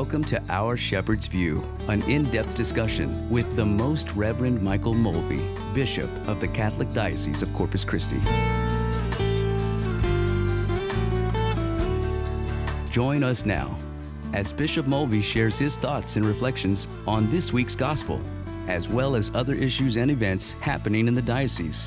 Welcome to Our Shepherd's View, an in-depth discussion with the Most Reverend Michael Mulvey, Bishop of the Catholic Diocese of Corpus Christi. Join us now as Bishop Mulvey shares his thoughts and reflections on this week's Gospel, as well as other issues and events happening in the diocese.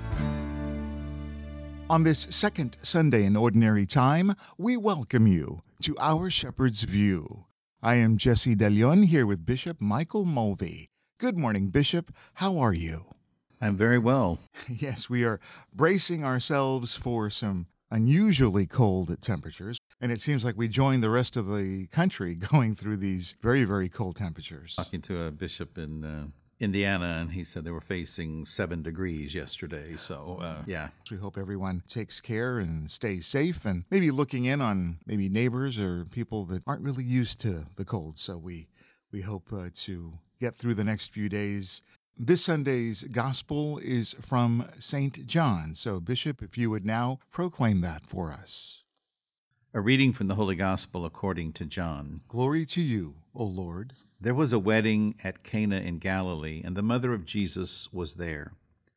On this second Sunday in Ordinary Time, we welcome you to Our Shepherd's View. I am Jesse De Leon here with Bishop Michael Mulvey. Good morning, Bishop. How are you? I'm very well. Yes, we are bracing ourselves for some unusually cold temperatures, and it seems like we join the rest of the country going through these very, very cold temperatures. Talking to a bishop in Indiana, and he said they were facing 7 degrees yesterday. So, yeah. We hope everyone takes care and stays safe, and maybe looking in on maybe neighbors or people that aren't really used to the cold. So we hope to get through the next few days. This Sunday's Gospel is from St. John. So, Bishop, if you would now proclaim that for us. A reading from the Holy Gospel according to John. Glory to you, O Lord. There was a wedding at Cana in Galilee, and the mother of Jesus was there.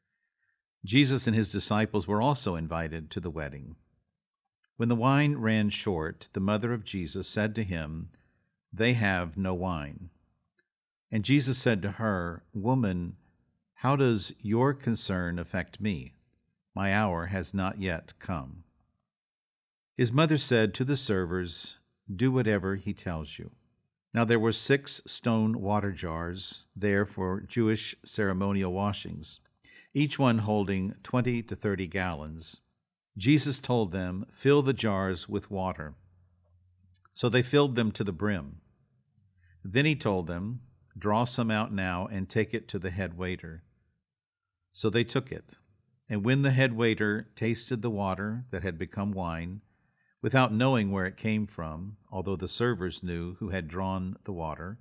Jesus and his disciples were also invited to the wedding. When the wine ran short, the mother of Jesus said to him, "They have no wine." And Jesus said to her, "Woman, how does your concern affect me? My hour has not yet come." His mother said to the servers, "Do whatever he tells you." Now there were 6 stone water jars there for Jewish ceremonial washings, each one holding 20 to 30 gallons. Jesus told them, "Fill the jars with water." So they filled them to the brim. Then he told them, "Draw some out now and take it to the head waiter." So they took it. And when the head waiter tasted the water that had become wine, without knowing where it came from, although the servers knew who had drawn the water,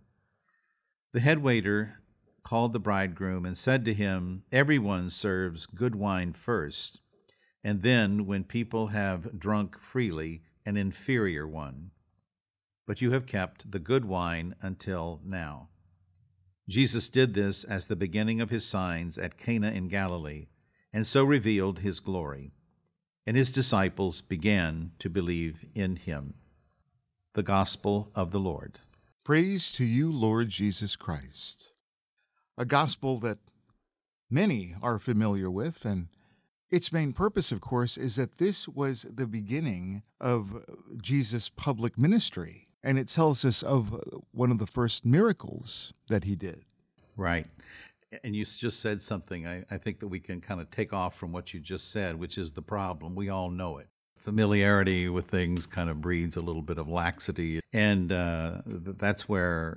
the head waiter called the bridegroom and said to him, "Everyone serves good wine first, and then, when people have drunk freely, an inferior one. But you have kept the good wine until now." Jesus did this as the beginning of his signs at Cana in Galilee, and so revealed his glory. And his disciples began to believe in him. The Gospel of the Lord. Praise to you, Lord Jesus Christ. A gospel that many are familiar with, and its main purpose, of course, is that this was the beginning of Jesus' public ministry, and it tells us of one of the first miracles that he did. Right. And you just said something I think that we can kind of take off from what you just said, which is the problem. We all know it. Familiarity with things kind of breeds a little bit of laxity. And that's where,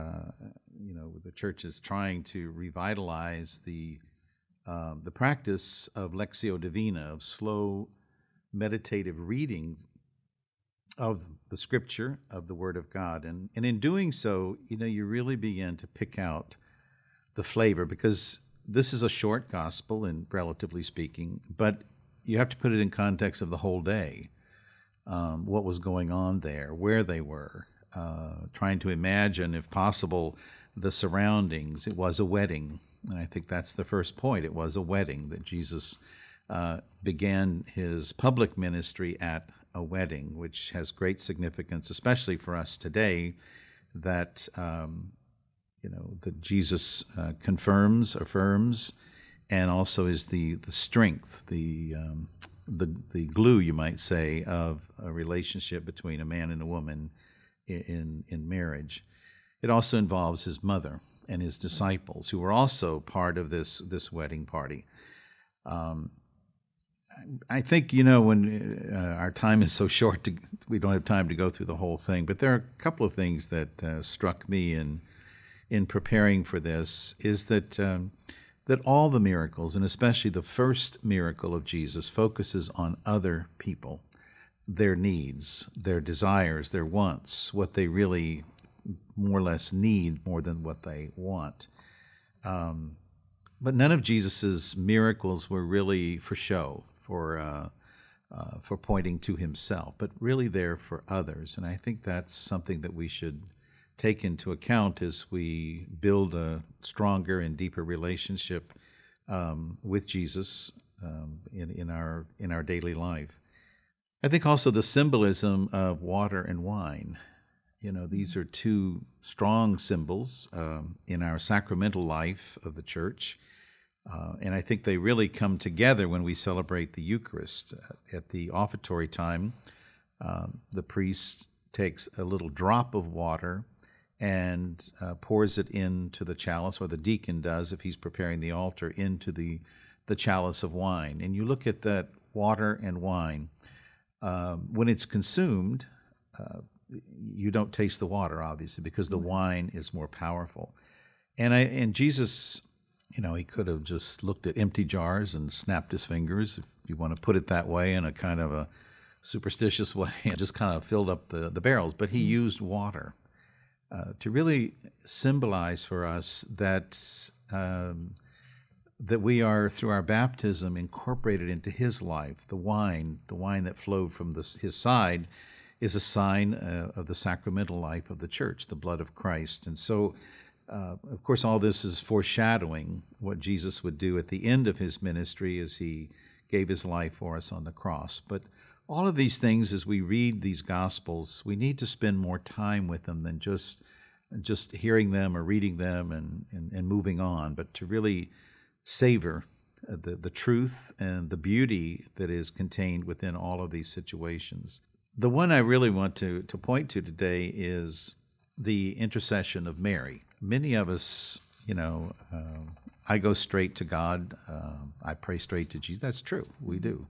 the church is trying to revitalize the practice of Lectio Divina, of slow meditative reading of the Scripture, of the Word of God. And in doing so, you really begin to pick out the flavor, because this is a short gospel, and relatively speaking, but you have to put it in context of the whole day. What was going on there, where they were, trying to imagine, if possible, the surroundings. It was a wedding, and I think that's the first point. It was a wedding, that Jesus began his public ministry at a wedding, which has great significance, especially for us today, that that Jesus confirms, affirms, and also is the strength, the glue, you might say, of a relationship between a man and a woman in marriage. It also involves his mother and his disciples, who were also part of this wedding party. I think, when our time is so short, we don't have time to go through the whole thing, but there are a couple of things that struck me in preparing for this, is that all the miracles, and especially the first miracle of Jesus, focuses on other people, their needs, their desires, their wants, what they really more or less need more than what they want. But none of Jesus's miracles were really for show, for pointing to himself, but really there for others. And I think that's something that we should take into account as we build a stronger and deeper relationship with Jesus in our daily life. I think also the symbolism of water and wine. These are two strong symbols in our sacramental life of the church. And I think they really come together when we celebrate the Eucharist. At the offertory time, the priest takes a little drop of water and pours it into the chalice, or the deacon does if he's preparing the altar, into the chalice of wine. And you look at that water and wine. When it's consumed, you don't taste the water, obviously, because the wine is more powerful. And Jesus, he could have just looked at empty jars and snapped his fingers, if you want to put it that way, in a kind of a superstitious way, and just kind of filled up the barrels. But he used water to really symbolize for us that we are, through our baptism, incorporated into his life. The wine that flowed from his side is a sign of the sacramental life of the church, the blood of Christ. And so, of course, all this is foreshadowing what Jesus would do at the end of his ministry as he gave his life for us on the cross. But all of these things, as we read these Gospels, we need to spend more time with them than just hearing them or reading them and moving on, but to really savor the truth and the beauty that is contained within all of these situations. The one I really want to point to today is the intercession of Mary. Many of us, I go straight to God. I pray straight to Jesus. That's true. We do.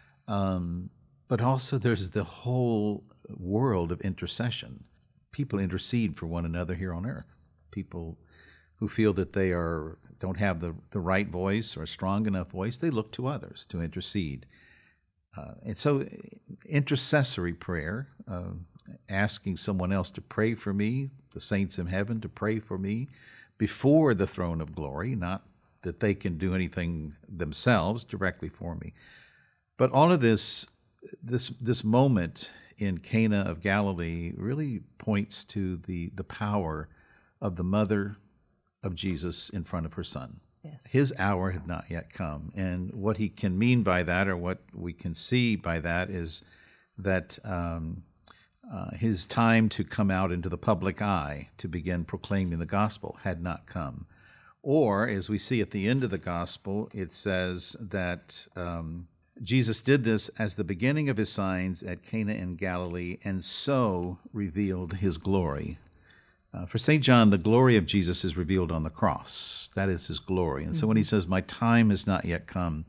But also there's the whole world of intercession. People intercede for one another here on earth. People who feel that they don't have the right voice or a strong enough voice, they look to others to intercede. And so intercessory prayer, asking someone else to pray for me, the saints in heaven to pray for me before the throne of glory, not that they can do anything themselves directly for me. But all of this moment in Cana of Galilee really points to the power of the mother of Jesus in front of her son. Yes. His hour had not yet come. And what he can mean by that, or what we can see by that, is that his time to come out into the public eye to begin proclaiming the gospel had not come. Or, as we see at the end of the gospel, it says that Jesus did this as the beginning of his signs at Cana in Galilee, and so revealed his glory. For St. John, the glory of Jesus is revealed on the cross. That is his glory. And so when he says, my time has not yet come,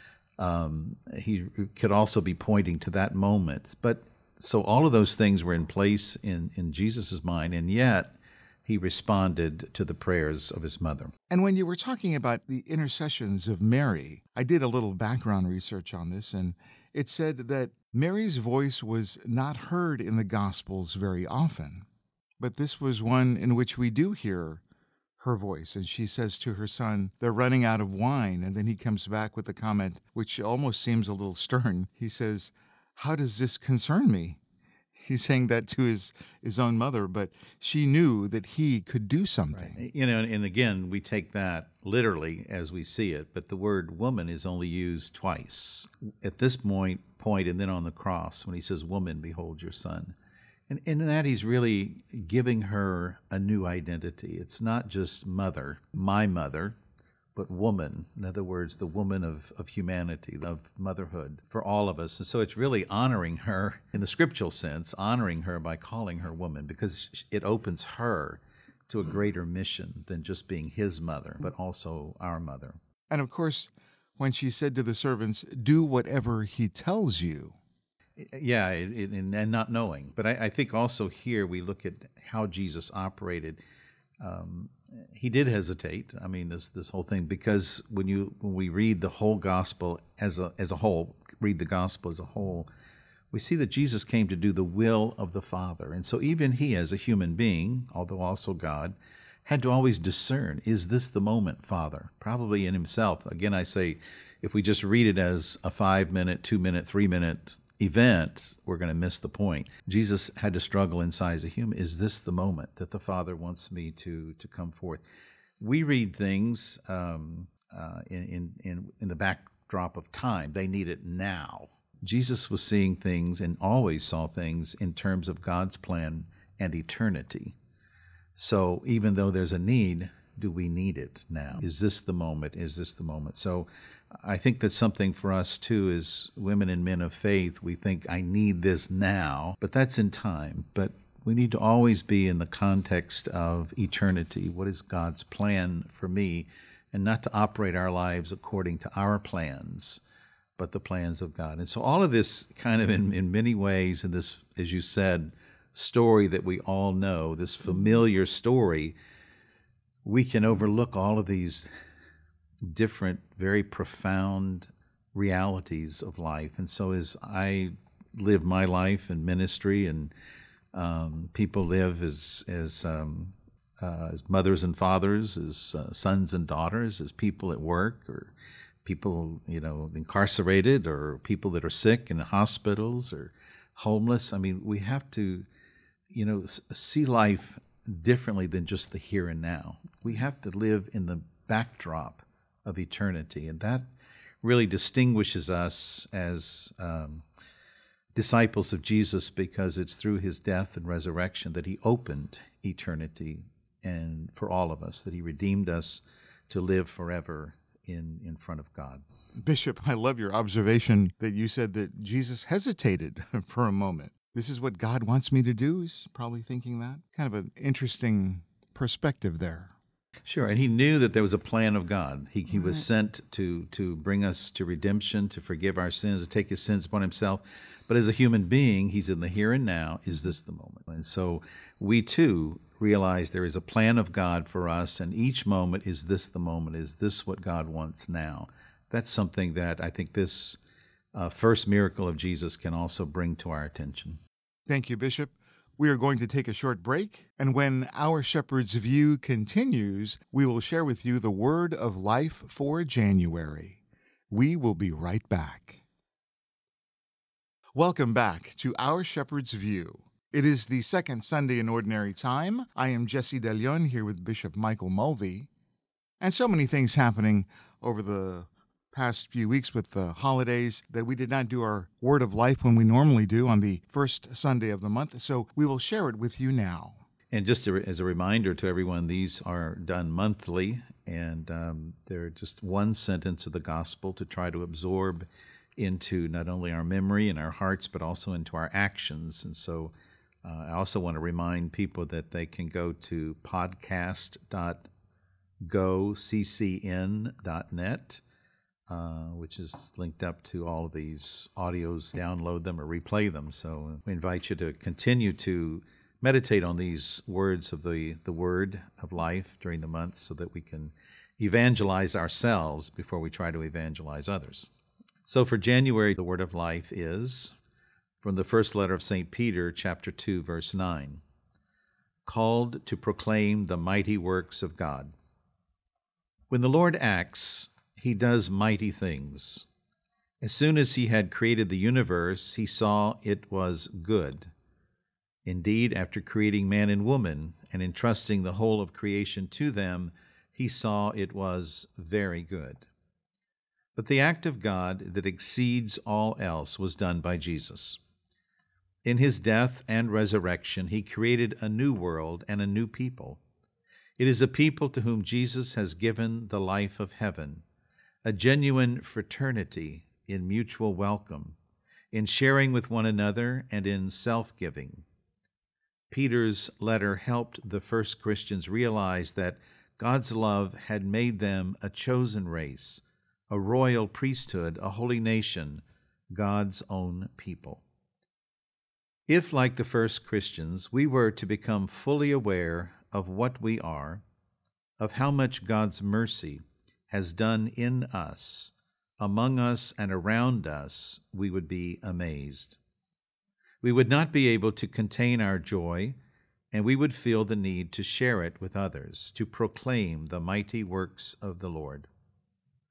he could also be pointing to that moment. But so all of those things were in place in Jesus' mind, and yet he responded to the prayers of his mother. And when you were talking about the intercessions of Mary, I did a little background research on this, and it said that Mary's voice was not heard in the Gospels very often. But this was one in which we do hear her voice. And she says to her son, they're running out of wine. And then he comes back with a comment which almost seems a little stern. He says, how does this concern me? He's saying that to his own mother, but she knew that he could do something. Right. And again, we take that literally as we see it, but the word woman is only used twice. At this point, and then on the cross, when he says, woman, behold your son. And in that, he's really giving her a new identity. It's not just mother, my mother, but woman. In other words, the woman of humanity, of motherhood for all of us. And so it's really honoring her in the scriptural sense, honoring her by calling her woman, because it opens her to a greater mission than just being his mother, but also our mother. And of course, when she said to the servants, do whatever he tells you. Yeah, and not knowing. But I think also here we look at how Jesus operated. He did hesitate. I mean, this whole thing, because when we read the whole gospel as a whole, read the gospel as a whole, we see that Jesus came to do the will of the Father. And so even he, as a human being, although also God, had to always discern, is this the moment, Father? Probably in himself. Again, I say, if we just read it as a 5-minute, 2-minute, 3-minute event, we're going to miss the point. Jesus had to struggle inside as a human. Is this the moment that the Father wants me to come forth? We read things in the backdrop of time. They need it now. Jesus was seeing things and always saw things in terms of God's plan and eternity. So even though there's a need, do we need it now? Is this the moment? Is this the moment? So I think that's something for us too, as women and men of faith. We think, I need this now, but that's in time. But we need to always be in the context of eternity. What is God's plan for me? And not to operate our lives according to our plans, but the plans of God. And so all of this kind of in many ways, in this, as you said, story that we all know, this familiar story, we can overlook all of these different, very profound realities of life. And so as I live my life in ministry, and people live as mothers and fathers, as sons and daughters, as people at work, or people, incarcerated, or people that are sick in hospitals or homeless. I mean, we have to, see life differently than just the here and now. We have to live in the backdrop of eternity, and that really distinguishes us as disciples of Jesus, because it's through his death and resurrection that he opened eternity, and for all of us, that he redeemed us to live forever in front of God. Bishop, I love your observation that you said that Jesus hesitated for a moment. This is what God wants me to do, is probably thinking that. Kind of an interesting perspective there. Sure, and he knew that there was a plan of God. He was sent to bring us to redemption, to forgive our sins, to take his sins upon himself. But as a human being, he's in the here and now. Is this the moment? And so we too realize there is a plan of God for us, and each moment, is this the moment? Is this what God wants now? That's something that I think this first miracle of Jesus can also bring to our attention. Thank you, Bishop. We are going to take a short break, and when Our Shepherd's View continues, we will share with you the word of life for January. We will be right back. Welcome back to Our Shepherd's View. It is the second Sunday in Ordinary Time. I am Jesse DeLeon here with Bishop Michael Mulvey. And so many things happening over the past few weeks with the holidays that we did not do our Word of Life when we normally do on the first Sunday of the month. So we will share it with you now. And just as a reminder to everyone, these are done monthly, and they're just one sentence of the gospel to try to absorb into not only our memory and our hearts, but also into our actions. And so I also want to remind people that they can go to podcast.goccn.net, which is linked up to all of these audios. Download them or replay them. So we invite you to continue to meditate on these words of the word of life during the month, so that we can evangelize ourselves before we try to evangelize others. So for January, the word of life is from the first letter of St. Peter, chapter 2, verse 9, called to proclaim the mighty works of God. When the Lord acts, he does mighty things. As soon as he had created the universe, he saw it was good. Indeed, after creating man and woman and entrusting the whole of creation to them, he saw it was very good. But the act of God that exceeds all else was done by Jesus. In his death and resurrection, he created a new world and a new people. It is a people to whom Jesus has given the life of heaven, a genuine fraternity in mutual welcome, in sharing with one another, and in self-giving. Peter's letter helped the first Christians realize that God's love had made them a chosen race, a royal priesthood, a holy nation, God's own people. If, like the first Christians, we were to become fully aware of what we are, of how much God's mercy has done in us, among us, and around us, we would be amazed. We would not be able to contain our joy, and we would feel the need to share it with others, to proclaim the mighty works of the Lord.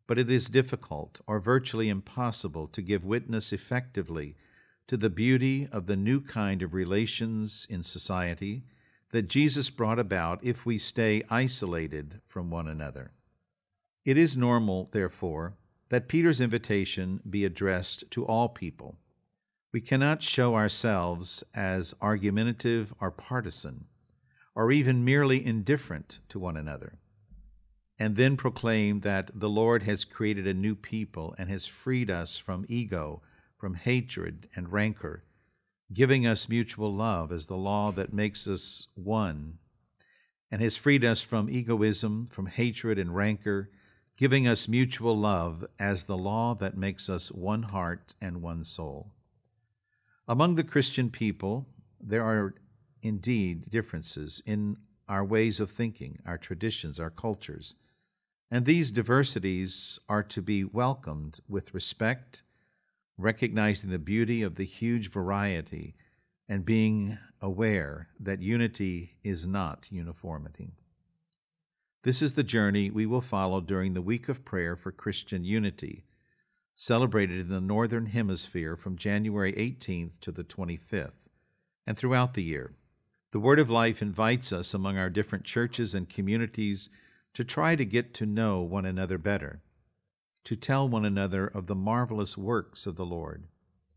but it is difficult or virtually impossible to give witness effectively to the beauty of the new kind of relations in society that Jesus brought about if we stay isolated from one another. It is normal, therefore, that Peter's invitation be addressed to all people. We cannot show ourselves as argumentative or partisan, or even merely indifferent to one another, and then proclaim that the Lord has created a new people and has freed us from ego, from hatred and rancor, giving us mutual love as the law that makes us one, and has freed us from egoism, from hatred and rancor, giving us mutual love as the law that makes us one heart and one soul. Among the Christian people, there are indeed differences in our ways of thinking, our traditions, our cultures, and these diversities are to be welcomed with respect, recognizing the beauty of the huge variety and being aware that unity is not uniformity. This is the journey we will follow during the Week of Prayer for Christian Unity, celebrated in the Northern Hemisphere from January 18th to the 25th, and throughout the year. The Word of Life invites us among our different churches and communities to try to get to know one another better, to tell one another of the marvelous works of the Lord.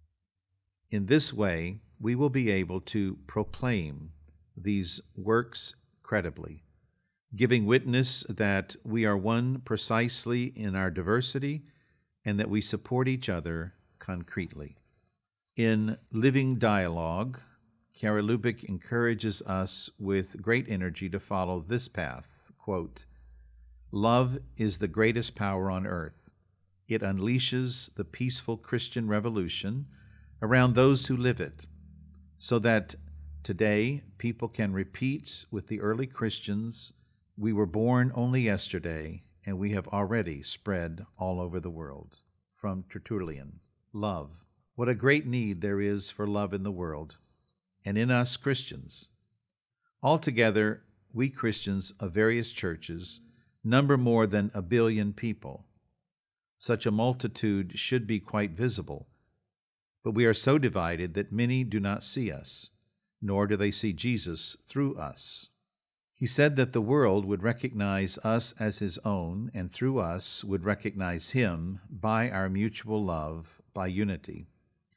In this way, we will be able to proclaim these works credibly, giving witness that we are one precisely in our diversity and that we support each other concretely. In Living Dialogue, Kara Lubick encourages us with great energy to follow this path. Quote, "Love is the greatest power on earth. It unleashes the peaceful Christian revolution around those who live it, so that today people can repeat with the early Christians, 'We were born only yesterday, and we have already spread all over the world.'" From Tertullian. Love. What a great need there is for love in the world, and in us Christians. Altogether, we Christians of various churches number more than 1 billion people. Such a multitude should be quite visible, but we are so divided that many do not see us, nor do they see Jesus through us. He said that the world would recognize us as his own, and through us would recognize him by our mutual love, by unity.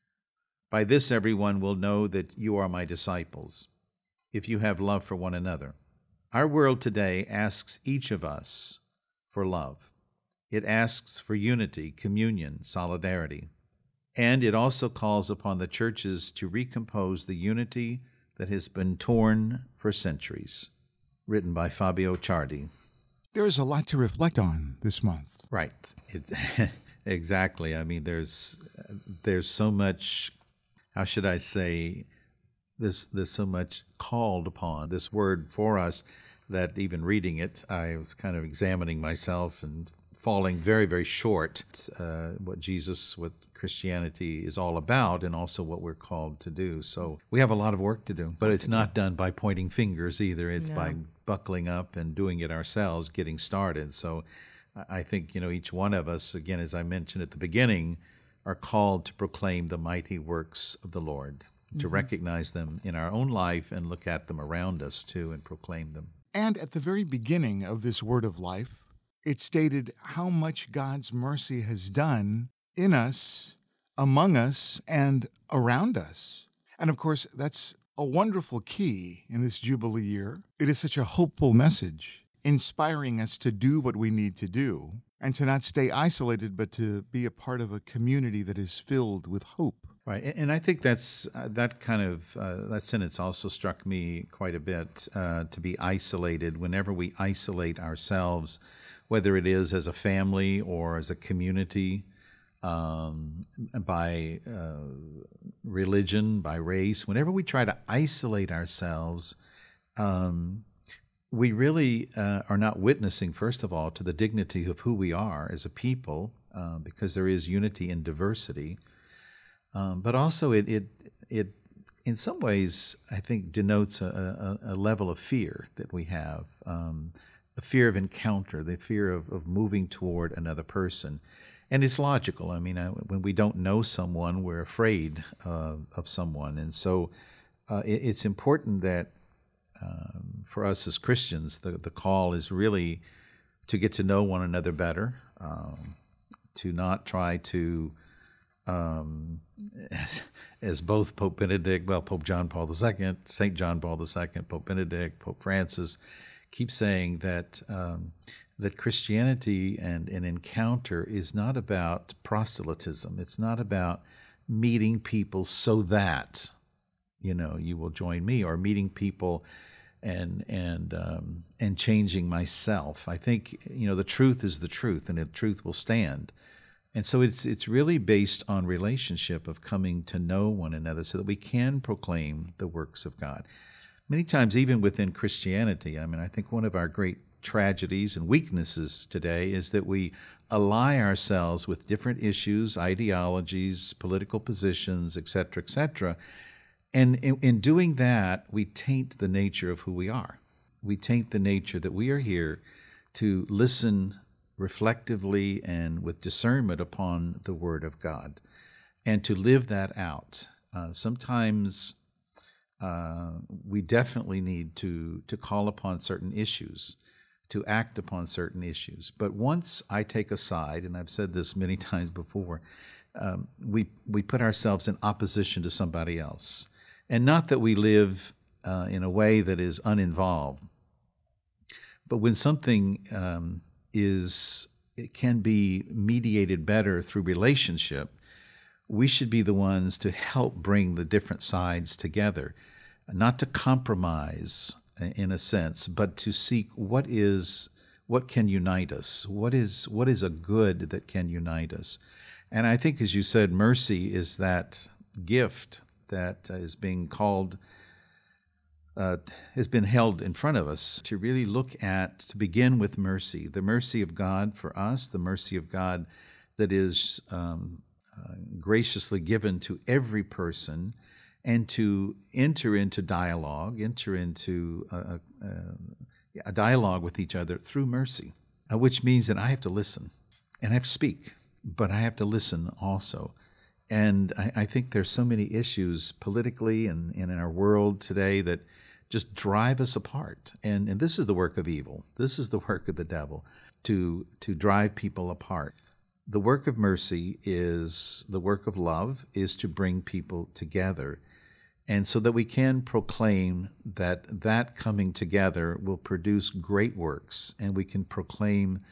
By this everyone will know that you are my disciples, if you have love for one another. Our world today asks each of us for love. It asks for unity, communion, solidarity. And it also calls upon the churches to recompose the unity that has been torn for centuries. Written by Fabio Ciardi. There is a lot to reflect on this month. Right. It's exactly. I mean, there's so much, how should I say, there's so much called upon this word for us that even reading it, I was kind of examining myself and falling very, very short what Jesus, what Christianity is all about, and also what we're called to do. So we have a lot of work to do, but it's not done by pointing fingers either. It's by buckling up and doing it ourselves, getting started. So I think, each one of us, again, as I mentioned at the beginning, are called to proclaim the mighty works of the Lord, to recognize them in our own life and look at them around us too and proclaim them. And at the very beginning of this Word of Life, it stated how much God's mercy has done in us, among us, and around us. And of course, that's a wonderful key in this Jubilee year. It is such a hopeful message, inspiring us to do what we need to do and to not stay isolated, but to be a part of a community that is filled with hope. Right, and I think that's that sentence also struck me quite a bit, to be isolated. Whenever we isolate ourselves, whether it is as a family or as a community, by religion, by race, whenever we try to isolate ourselves, we really are not witnessing, first of all, to the dignity of who we are as a people, because there is unity in diversity. But also it in some ways, I think, denotes a level of fear that we have, fear of encounter, the fear of moving toward another person. And it's logical. I mean, when we don't know someone, we're afraid of someone. And so it's important that for us as Christians, the call is really to get to know one another better, to not try to, as both Pope Benedict, Pope John Paul II, St. John Paul II, Pope Benedict, Pope Francis, keep saying that that Christianity and an encounter is not about proselytism. It's not about meeting people so that, you will join me, or meeting people and changing myself. I think, the truth is the truth, and the truth will stand. And so it's really based on relationship of coming to know one another so that we can proclaim the works of God. Many times, even within Christianity, I think one of our great tragedies and weaknesses today is that we ally ourselves with different issues, ideologies, political positions, etc., and in doing that, we taint the nature of who we are. We taint the nature that we are here to listen reflectively and with discernment upon the Word of God, and to live that out. Sometimes we definitely need to call upon certain issues, to act upon certain issues. But once I take a side, and I've said this many times before, we put ourselves in opposition to somebody else. And not that we live in a way that is uninvolved, but when something it can be mediated better through relationship, we should be the ones to help bring the different sides together, not to compromise in a sense, but to seek what can unite us, what is a good that can unite us. And I think, as you said, mercy is that gift that is being called, has been held in front of us to really look at, to begin with mercy, the mercy of God for us, the mercy of God that is graciously given to every person, and to enter into dialogue, enter into a dialogue with each other through mercy, which means that I have to listen, and I have to speak, but I have to listen also. And I think there's so many issues politically and in our world today that just drive us apart. And this is the work of evil. This is the work of the devil, to drive people apart. The work of mercy is the work of love, is to bring people together. And so that we can proclaim that coming together will produce great works, and we can proclaim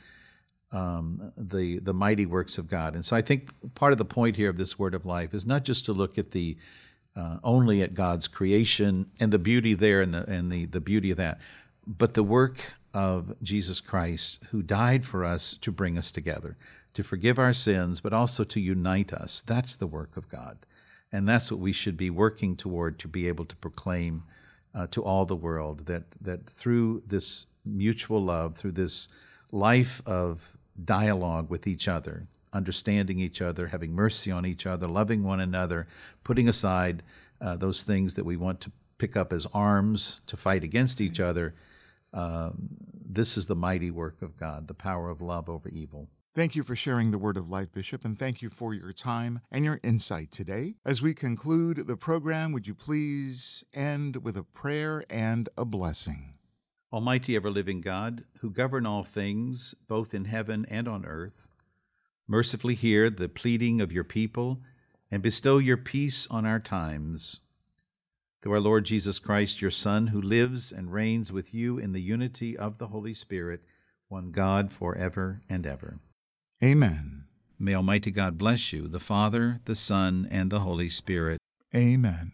the mighty works of God. And so I think part of the point here of this Word of Life is not just to look at only at God's creation and the beauty there and the beauty of that, but the work of Jesus Christ, who died for us to bring us together, to forgive our sins, but also to unite us. That's the work of God. And that's what we should be working toward, to be able to proclaim to all the world, that through this mutual love, through this life of dialogue with each other, understanding each other, having mercy on each other, loving one another, putting aside those things that we want to pick up as arms to fight against each other, this is the mighty work of God, the power of love over evil. Thank you for sharing the Word of Life, Bishop, and thank you for your time and your insight today. As we conclude the program, would you please end with a prayer and a blessing? Almighty ever-living God, who govern all things, both in heaven and on earth, mercifully hear the pleading of your people and bestow your peace on our times. Through our Lord Jesus Christ, your Son, who lives and reigns with you in the unity of the Holy Spirit, one God forever and ever. Amen. May Almighty God bless you, the Father, the Son, and the Holy Spirit. Amen.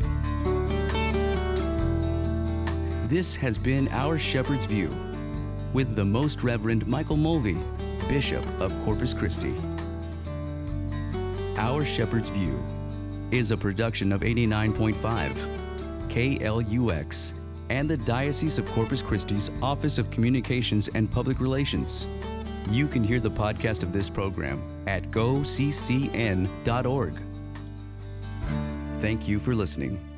This has been Our Shepherd's View with the Most Reverend Michael Mulvey, Bishop of Corpus Christi. Our Shepherd's View is a production of 89.5 KLUX and the Diocese of Corpus Christi's Office of Communications and Public Relations. You can hear the podcast of this program at goccn.org. Thank you for listening.